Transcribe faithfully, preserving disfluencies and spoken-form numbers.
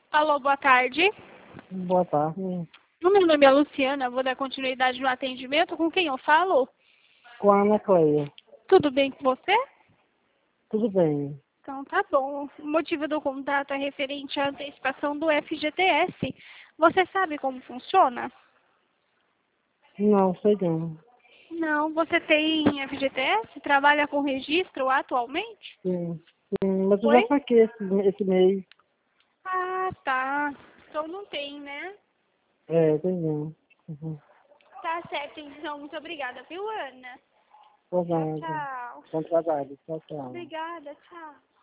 Alô, boa tarde. Boa tarde. O meu nome é Luciana, vou dar continuidade no atendimento. Com quem eu falo? Com a Ana Cleia. Tudo bem com você? Tudo bem. Então tá bom. O motivo do contato é referente à antecipação do F G T S. Você sabe como funciona? Não, sei não. Não, você tem F G T S? Trabalha com registro atualmente? Sim, sim, mas eu já Oi? saquei esse, esse mês. Ah, tá. Então não tem, né? É, tem não. Uhum. Tá certo, então. Muito obrigada, viu, Ana? Por Tchau, nada. tchau. Bom trabalho. Tchau, tchau. Obrigada, tchau.